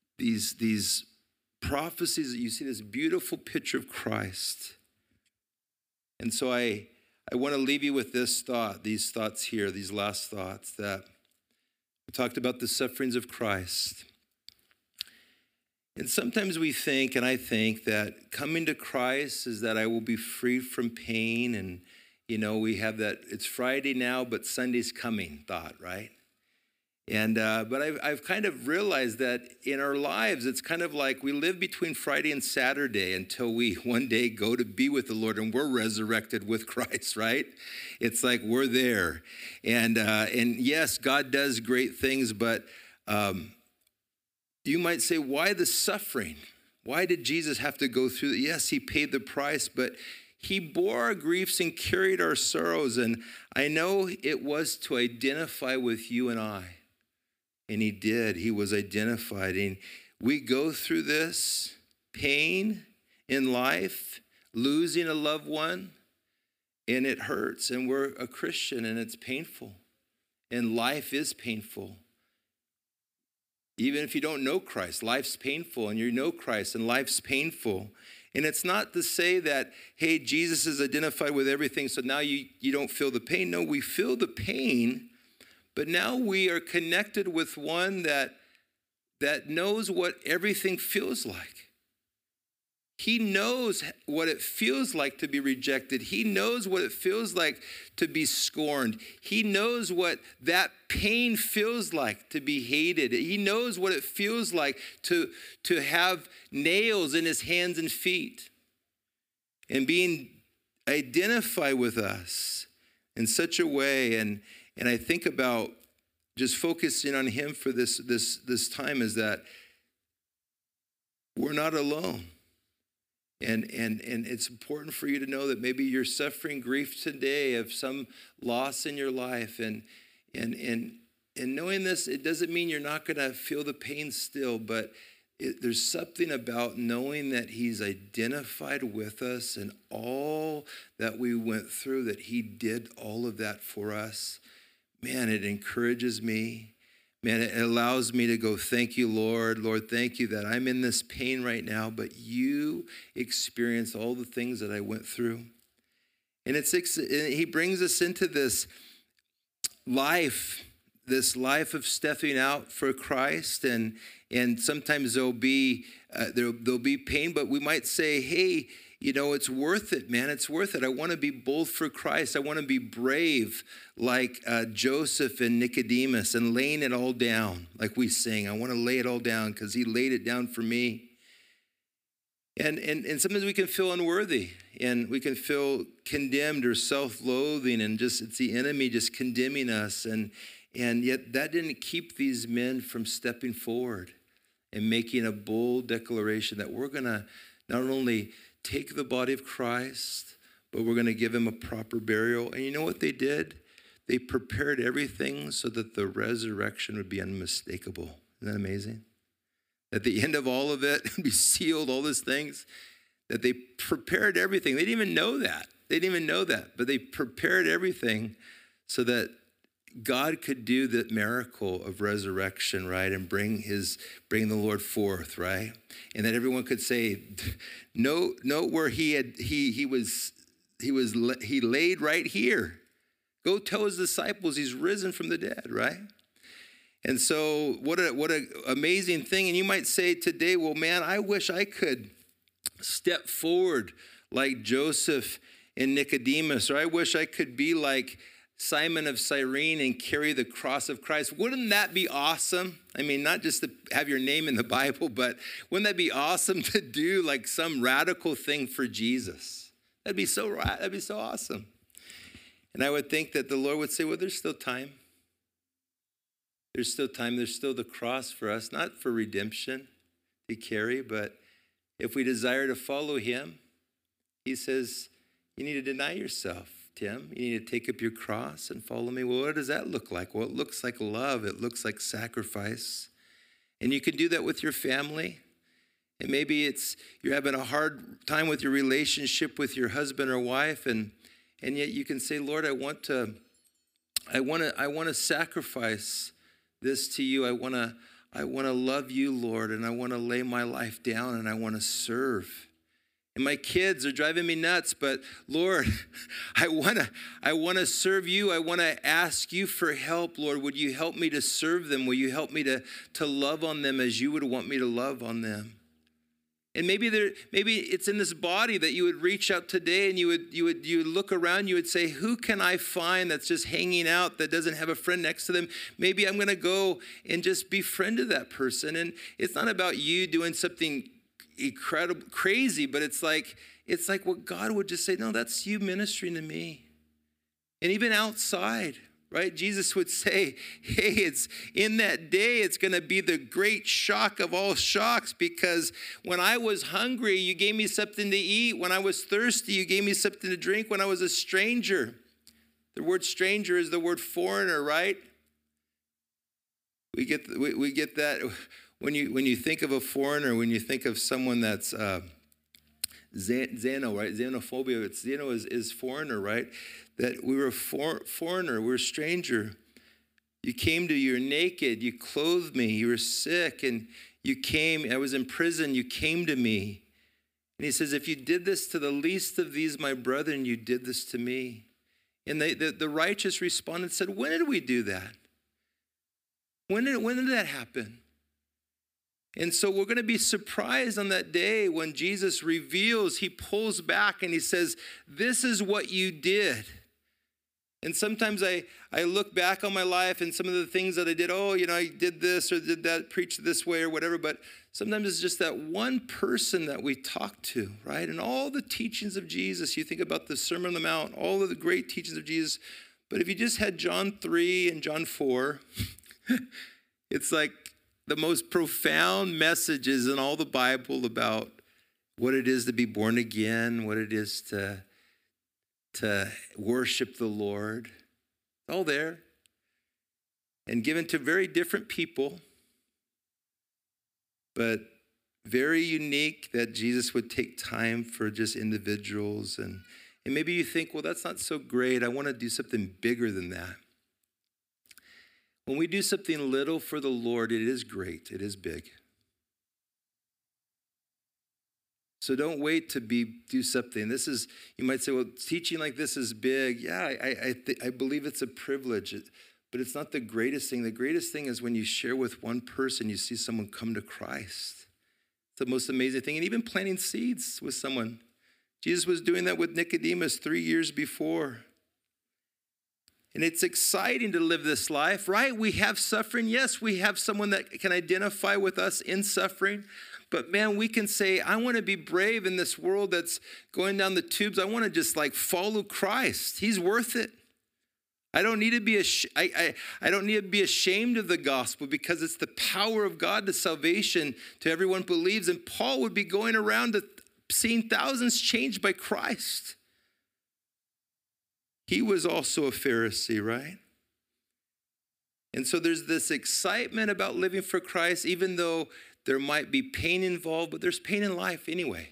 prophecies, you see this beautiful picture of Christ. And so I want to leave you with this thought, these thoughts here, these last thoughts, that we talked about the sufferings of Christ. And sometimes we think, and I think, that coming to Christ is that I will be free from pain. And, we have that, it's Friday now, but Sunday's coming thought, right? And but I've kind of realized that in our lives, it's kind of like we live between Friday and Saturday until we one day go to be with the Lord and we're resurrected with Christ, right? It's like we're there. And yes, God does great things, but you might say, why the suffering? Why did Jesus have to go through it? Yes, he paid the price, but he bore our griefs and carried our sorrows. And I know it was to identify with you and I. And he did. He was identified. And we go through this pain in life, losing a loved one, and it hurts. And we're a Christian, and it's painful. And life is painful. Even if you don't know Christ, life's painful, and you know Christ, and life's painful. And it's not to say that, hey, Jesus is identified with everything, so now you don't feel the pain. No, we feel the pain, but now we are connected with one that knows what everything feels like. He knows what it feels like to be rejected. He knows what it feels like to be scorned. He knows what that pain feels like to be hated. He knows what it feels like to have nails in his hands and feet and being identified with us in such a way. And I think about just focusing on him for this time is that we're not alone. And it's important for you to know that maybe you're suffering grief today of some loss in your life. And knowing this, it doesn't mean you're not going to feel the pain still, but there's something about knowing that he's identified with us and all that we went through, that he did all of that for us. Man, it encourages me. Man, it allows me to go, thank you, Lord. Lord, thank you that I'm in this pain right now, but you experienced all the things that I went through. And he brings us into this life of stepping out for Christ. And sometimes there'll be pain, but we might say, hey, it's worth it, man. It's worth it. I want to be bold for Christ. I want to be brave like Joseph and Nicodemus and laying it all down like we sing. I want to lay it all down because he laid it down for me. And sometimes we can feel unworthy and we can feel condemned or self-loathing and just it's the enemy just condemning us. And yet that didn't keep these men from stepping forward and making a bold declaration that we're going to not only take the body of Christ, but we're going to give him a proper burial. And you know what they did? They prepared everything so that the resurrection would be unmistakable. Isn't that amazing? At the end of all of it, be sealed, all these things, that they prepared everything. They didn't even know that. They didn't even know that, but they prepared everything so that God could do the miracle of resurrection, right? And bring the Lord forth, right? And that everyone could say, note where he laid right here. Go tell his disciples he's risen from the dead, right? And so what a amazing thing. And you might say today, well, man, I wish I could step forward like Joseph and Nicodemus, or I wish I could be like Simon of Cyrene and carry the cross of Christ. Wouldn't that be awesome? I mean, not just to have your name in the Bible, but wouldn't that be awesome to do like some radical thing for Jesus? That'd be so awesome. And I would think that the Lord would say, well, there's still time. There's still time. There's still the cross for us, not for redemption to carry, but if we desire to follow him, he says, you need to deny yourself, Tim. You need to take up your cross and follow me. Well, what does that look like? Well, it looks like love. It looks like sacrifice. And you can do that with your family. And maybe you're having a hard time with your relationship with your husband or wife, and yet you can say, Lord, I want to sacrifice this to you. I want to love you, Lord, and I want to lay my life down, and I want to serve. And my kids are driving me nuts, but Lord, I want to serve you. I want to ask you for help, Lord. Would you help me to serve them? Will you help me to love on them as you would want me to love on them? And maybe it's in this body that you would reach out today, and you would look around, you would say, who can I find that's just hanging out, that doesn't have a friend next to them? Maybe I'm going to go and just befriend that person. And it's not about you doing something incredible, crazy, but it's like what God would just say, no, that's you ministering to me. And even outside, right? Jesus would say, hey, it's in that day, it's going to be the great shock of all shocks, because when I was hungry, you gave me something to eat. When I was thirsty, you gave me something to drink. When I was a stranger, the word stranger is the word foreigner, right? We get that when you think of a foreigner, when you think of someone that's xeno, right? Xenophobia. Xeno is foreigner, right? That we were a foreigner, we were a stranger. You came to, you're naked, you clothed me, you were sick, and you came, I was in prison, you came to me. And he says, if you did this to the least of these, my brethren, you did this to me. And the righteous responded and said, when did we do that? When did that happen? And so we're going to be surprised on that day when Jesus reveals, he pulls back and he says, this is what you did. And sometimes I look back on my life and some of the things that I did, I did this or did that, preached this way or whatever, but sometimes it's just that one person that we talk to, right? And all the teachings of Jesus, you think about the Sermon on the Mount, all of the great teachings of Jesus, but if you just had John 3 and John 4, it's like the most profound messages in all the Bible about what it is to be born again, what it is to worship the Lord. It's all there. And given to very different people, but very unique, that Jesus would take time for just individuals. And maybe you think, well, that's not so great. I want to do something bigger than that. When we do something little for the Lord, it is great. It is big. So don't wait to do something. You might say, well, teaching like this is big. Yeah, I believe it's a privilege, but it's not the greatest thing. The greatest thing is when you share with one person, you see someone come to Christ. It's the most amazing thing. And even planting seeds with someone. Jesus was doing that with Nicodemus 3 years before. And it's exciting to live this life, right? We have suffering. Yes, we have someone that can identify with us in suffering. But man, we can say, I want to be brave in this world that's going down the tubes. I want to just follow Christ. He's worth it. I don't need to be I don't need to be ashamed of the gospel, because it's the power of God to salvation to everyone who believes. And Paul would be going around seeing thousands changed by Christ. He was also a Pharisee, right? And so there's this excitement about living for Christ, even though there might be pain involved, but there's pain in life anyway.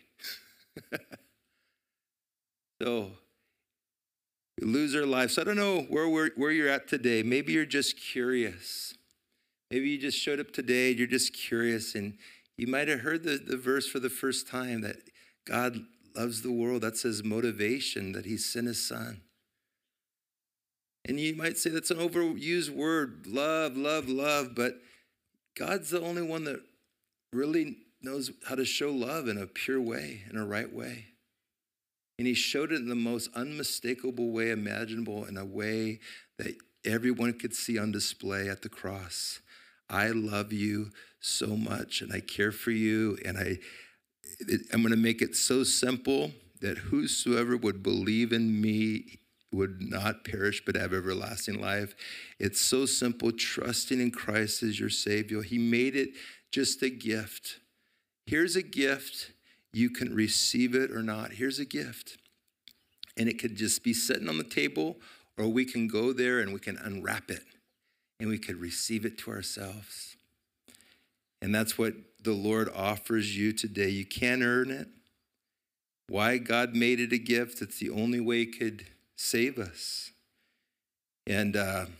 So we lose our lives. So I don't know where you're at today. Maybe you're just curious. Maybe you just showed up today and you're just curious, and you might have heard the verse for the first time, that God loves the world. That's his motivation, that he sent his son. And you might say that's an overused word, love, love, love, but God's the only one that really knows how to show love in a pure way, in a right way. And he showed it in the most unmistakable way imaginable, in a way that everyone could see on display at the cross. I love you so much, and I care for you, and I'm going to make it so simple that whosoever would believe in me would not perish but have everlasting life. It's so simple, trusting in Christ as your Savior. He made it just a gift. Here's a gift. You can receive it or not. Here's a gift. And it could just be sitting on the table, or we can go there and we can unwrap it and we could receive it to ourselves. And that's what the Lord offers you today. You can't earn it. Why God made it a gift? It's the only way he could save us. And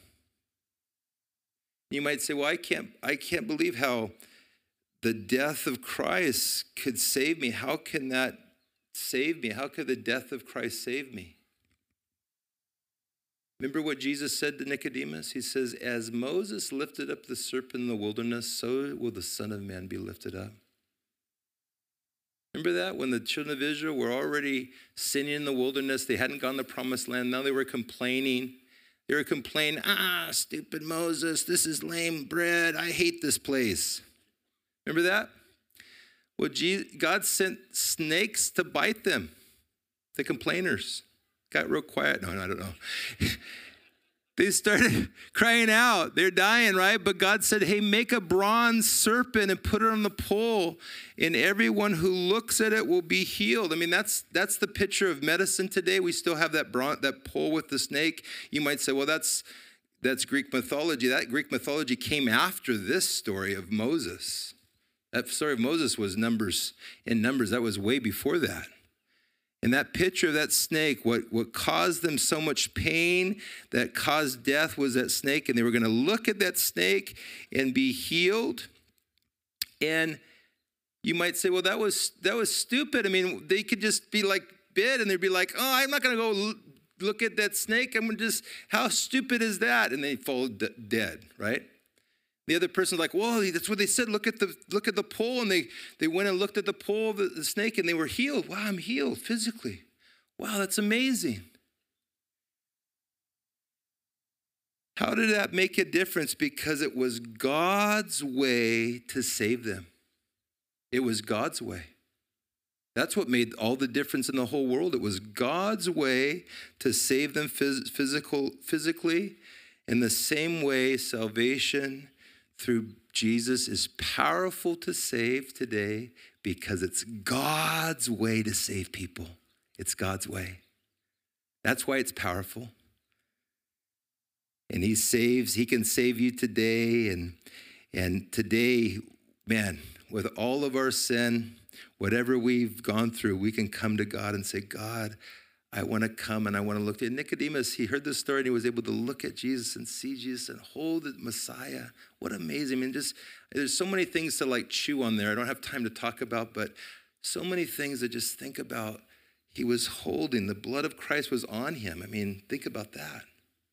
you might say, well, I can't believe how the death of Christ could save me. How can that save me? How could the death of Christ save me? Remember what Jesus said to Nicodemus? He says, as Moses lifted up the serpent in the wilderness, so will the Son of Man be lifted up. Remember that? When the children of Israel were already sinning in the wilderness, they hadn't gone to the promised land. Now they were complaining. They were complaining, stupid Moses, this is lame bread. I hate this place. Remember that? Well, God sent snakes to bite them, the complainers. Got real quiet. No, I don't know. They started crying out. They're dying, right? But God said, hey, make a bronze serpent and put it on the pole, and everyone who looks at it will be healed. I mean, that's the picture of medicine today. We still have that pole with the snake. You might say, well, that's Greek mythology. That Greek mythology came after this story of Moses. That story of Moses was Numbers. That was way before that. And that picture of that snake, what caused them so much pain, that caused death, was that snake. And they were going to look at that snake and be healed. And you might say, well, that was stupid. I mean, they could just be like bit, and they'd be like, oh, I'm not going to go look at that snake. I'm going to just, how stupid is that? And they fall dead, right? The other person's like, whoa, that's what they said. Look at the pole. And they went and looked at the pole of the snake, and they were healed. Wow, I'm healed physically. Wow, that's amazing. How did that make a difference? Because it was God's way to save them. It was God's way. That's what made all the difference in the whole world. It was God's way to save them physically. In the same way, salvation through Jesus is powerful to save today, because it's God's way to save people. It's God's way. That's why it's powerful. And he can save you today. And today, man, with all of our sin, whatever we've gone through, we can come to God and say, God, I want to come and I want to look at Nicodemus. He heard this story and he was able to look at Jesus and see Jesus and hold the Messiah. What amazing. I mean, there's so many things to like chew on there. I don't have time to talk about, but so many things to just think about. He was holding, the blood of Christ was on him. I mean, think about that.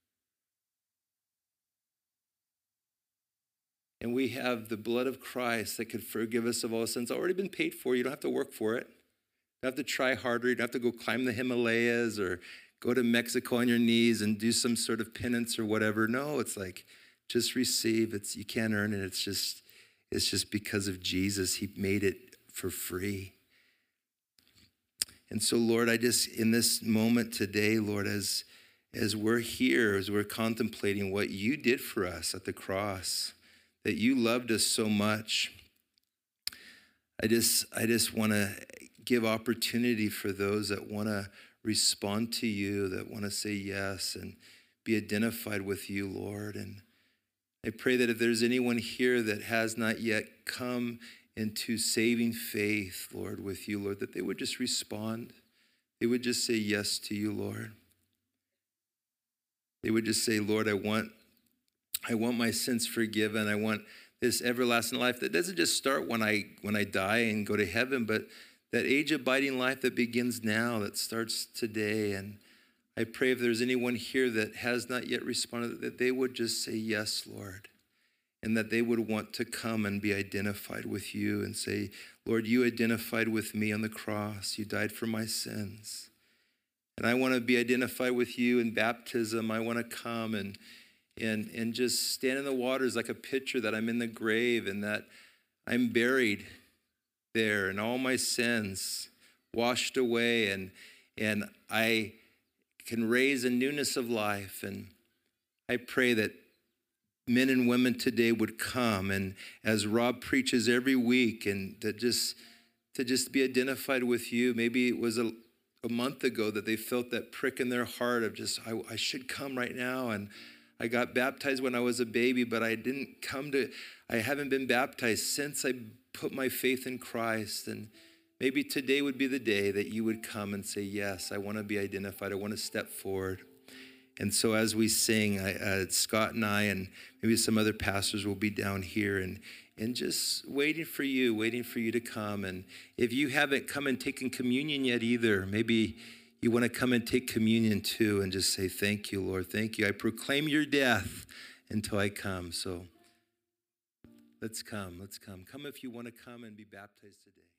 And we have the blood of Christ that could forgive us of all sins. Already been paid for. You don't have to work for it. You don't have to try harder. You don't have to go climb the Himalayas or go to Mexico on your knees and do some sort of penance or whatever. No, it's like, just receive. You can't earn it. It's just because of Jesus. He made it for free. And so, Lord, I just, in this moment today, Lord, as as we're here, as we're contemplating what you did for us at the cross, that you loved us so much. I just want to give opportunity for those that want to respond to you, that want to say yes and be identified with you, Lord. And I pray that if there's anyone here that has not yet come into saving faith, Lord, with you, Lord, that they would just respond. They would just say yes to you, Lord. They would just say, Lord, I want my sins forgiven. I want this everlasting life that doesn't just start when I die and go to heaven, but that age-abiding life that begins now, that starts today. And I pray if there's anyone here that has not yet responded, that they would just say yes, Lord, and that they would want to come and be identified with you and say, Lord, you identified with me on the cross. You died for my sins. And I want to be identified with you in baptism. I want to come and just stand in the waters like a picture that I'm in the grave and that I'm buried there and all my sins washed away and I can raise a newness of life. And I pray that men and women today would come, and as Rob preaches every week, and to just be identified with you. Maybe it was a month ago that they felt that prick in their heart of just, I should come right now. And I got baptized when I was a baby, but I haven't been baptized since I put my faith in Christ. And maybe today would be the day that you would come and say, yes, I want to be identified. I want to step forward. And so as we sing, Scott and I and maybe some other pastors will be down here and just waiting for you to come. And if you haven't come and taken communion yet either, maybe you want to come and take communion too and just say, thank you, Lord, thank you. I proclaim your death until I come. So let's come. Come if you want to come and be baptized today.